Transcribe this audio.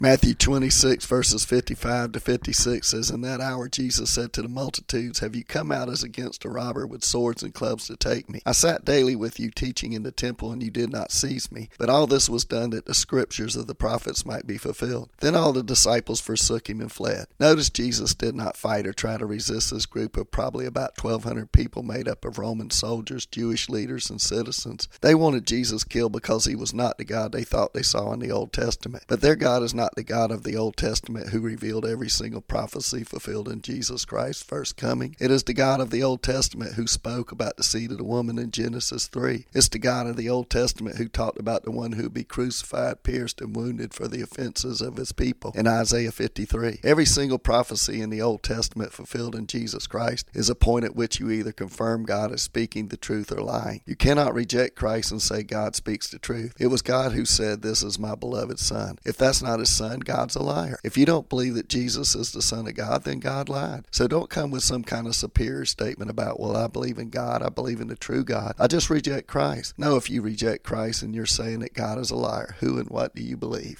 Matthew 26, verses 55 to 56 says, In that hour Jesus said to the multitudes, Have you come out as against a robber with swords and clubs to take me? I sat daily with you teaching in the temple, and you did not seize me. But all this was done that the scriptures of the prophets might be fulfilled. Then all the disciples forsook him and fled. Notice Jesus did not fight or try to resist this group of probably about 1,200 people made up of Roman soldiers, Jewish leaders, and citizens. They wanted Jesus killed because he was not the God they thought they saw in the Old Testament. But their God is not the God of the Old Testament who revealed every single prophecy fulfilled in Jesus Christ's first coming. It is the God of the Old Testament who spoke about the seed of the woman in Genesis 3. It's the God of the Old Testament who talked about the one who would be crucified, pierced, and wounded for the offenses of his people in Isaiah 53. Every single prophecy in the Old Testament fulfilled in Jesus Christ is a point at which you either confirm God is speaking the truth or lying. You cannot reject Christ and say God speaks the truth. It was God who said, This is my beloved Son. If that's not his Son, God's a liar. If you don't believe that Jesus is the Son of God, then God lied. So don't come with some kind of superior statement about, well, I believe in God, I believe in the true God, I just reject Christ. No, if you reject Christ and you're saying that God is a liar, who and what do you believe?